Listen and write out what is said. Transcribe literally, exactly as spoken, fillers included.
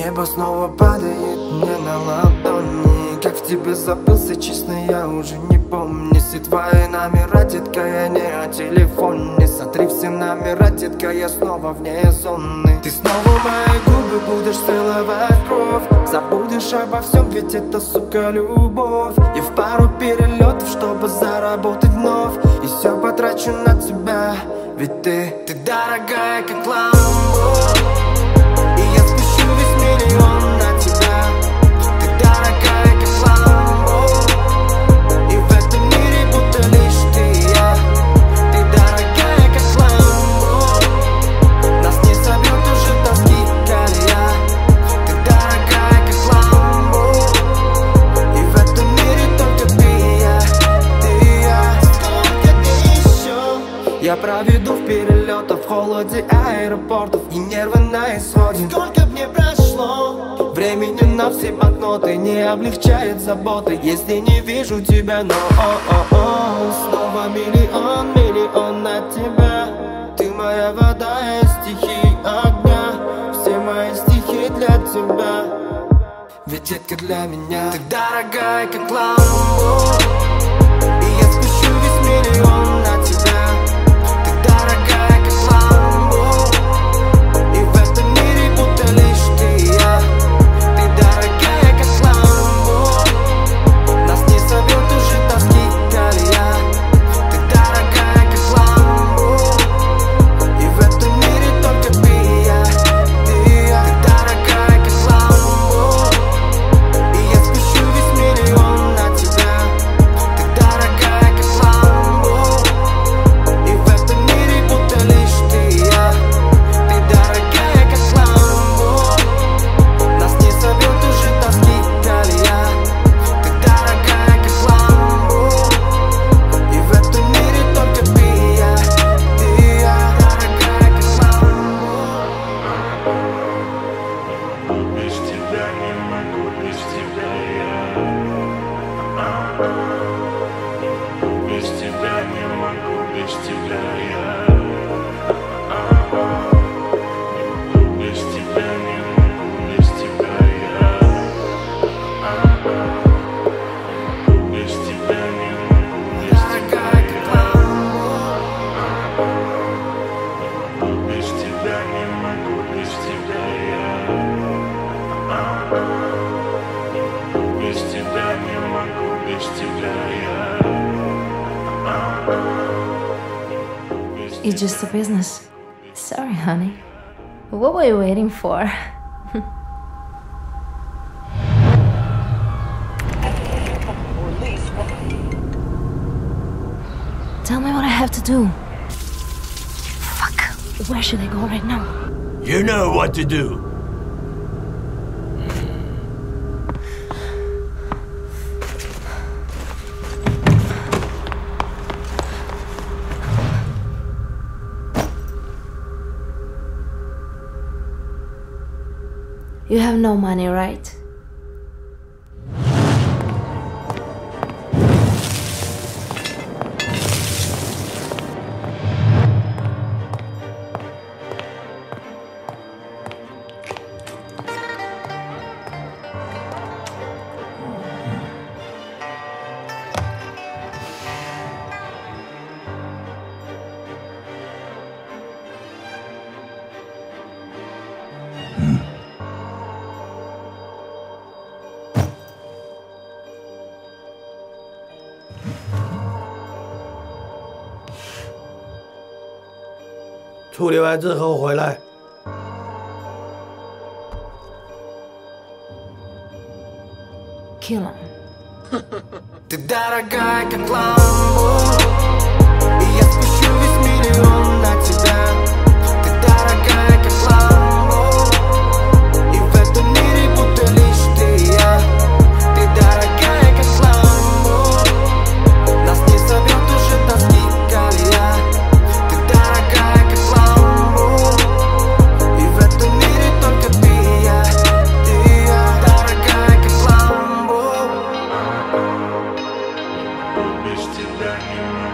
Небо снова падает мне на ладони. Как в тебе забылся, честно, я уже не помню. Все твои номера, детка, я не о телефоне. Сотри все номера, детка, я снова вне зоны. Ты снова мои губы будешь целовать кровь. Забудешь обо всем, ведь это, сука, любовь. Я в пару перелетов, чтобы заработать вновь. И все потрачу на тебя, ведь ты, ты дорогая, как ламбо. И я спущу весь миллион на тебя. Ты дорогая, как ламбо. И в этом мире будто лишь ты и я. Ты дорогая, как ламбо. Нас не собьет уже тоски колея. Ты дорогая, как ламбо. И в этом мире только ты и я. Ты и я. Сколько ты еще? Я проведу в перелетах, в холоде аэропортов и нервы на исходе. Сколько мне прошло времени на все банкноты, не облегчает заботы, если не вижу тебя, но о-о-о. Снова миллион, миллион на тебя. Ты моя вода, я стихи огня. Все мои стихи для тебя, ведь детка для меня. Ты дорогая, как ламбо. И я спущу весь миллион на тебя. It's just a business. Sorry, honey. What were you waiting for? Tell me what I have to do. Fuck. Where should I go right now? You know what to do. You have no money, right? Hmm. 处理完之后回来。 Kill him. Ты дорогая, как ламбо. И я спущу весь миллион на тебя. Ты дорогая, как ламбо. И в этом мире будто лишь ты и я. Ты дорогая, как ламбо. Нас не собьет уже тоски колея. Ты дорогая, как ламбо. И в этом мире только ты и я. Ты и я. Дорогая, как ламбо. Без тебя не могу.